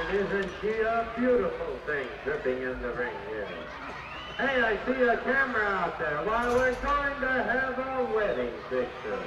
isn't she a beautiful thing dripping in the ring here? Hey, I see a camera out there. Why, we're going to have a wedding picture.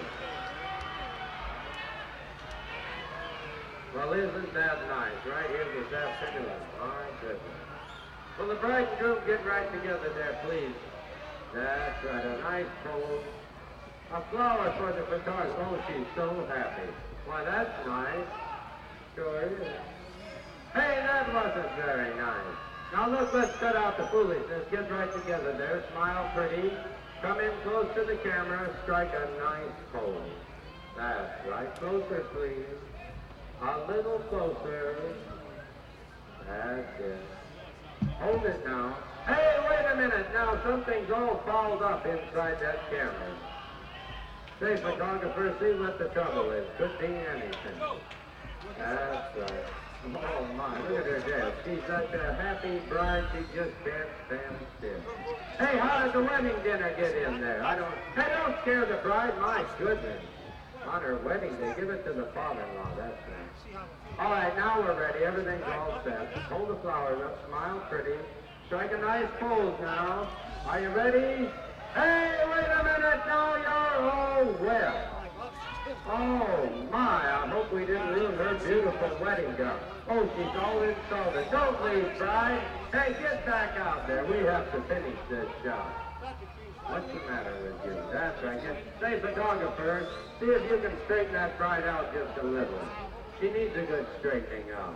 Well, isn't that nice, right here this afternoon? My goodness. Will the bride and groom get right together there, please? That's right, a nice pose. A flower for the photographer. Oh, she's so happy. Why, that's nice. Sure is. Hey, that wasn't very nice. Now look, let's cut out the foolishness. Get right together there. Smile pretty. Come in close to the camera. Strike a nice pose. That's right. Closer, please. A little closer. That's it. Hold it now. Hey, wait a minute. Now something's all fouled up inside that camera. Say, photographer, see what the trouble is. Could be anything. That's right. Oh my, look at her there. She's such a happy bride, she just can't stand still. Hey, how did the wedding dinner get in there? Hey, don't scare the bride, my goodness. On her wedding day, give it to the father-in-law, that's right. All right, now we're ready. Everything's all set. Hold the flowers up, smile pretty. Strike a nice pose now. Are you ready? Hey, wait a minute, now you're all wet. Oh my, I hope we didn't ruin her beautiful wedding gown. Oh, she's all insulted. Don't leave, bride. Hey, get back out there. We have to finish this job. What's the matter with you? That's right. Say, photographer, see if you can straighten that bride out just a little. She needs a good straightening out.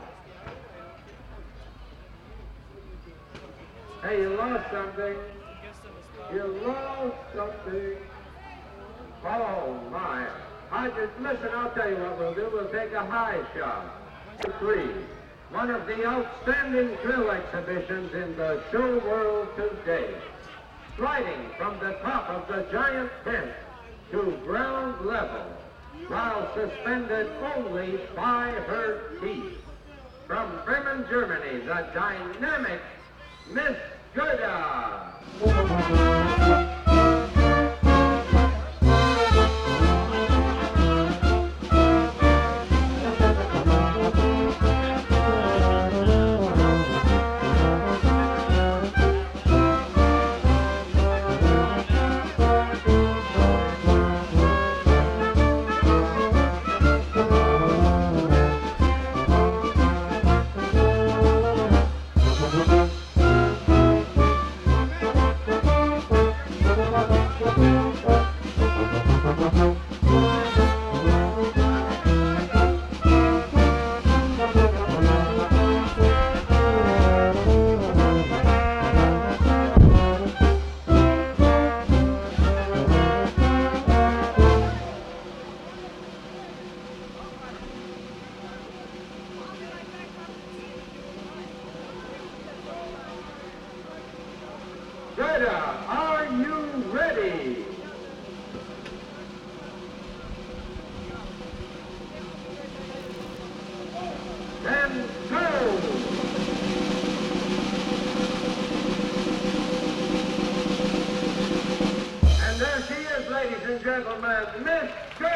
Hey, you lost something. You lost something. Oh my. Listen, I'll tell you what we'll do. We'll take a high shot. 3. One of the outstanding thrill exhibitions in the show world today. Sliding from the top of the giant tent to ground level while suspended only by her teeth. From Bremen, Germany, the dynamic Miss Gerda. Gerda, are you ready? Then go! And there she is, ladies and gentlemen, Miss Gerda!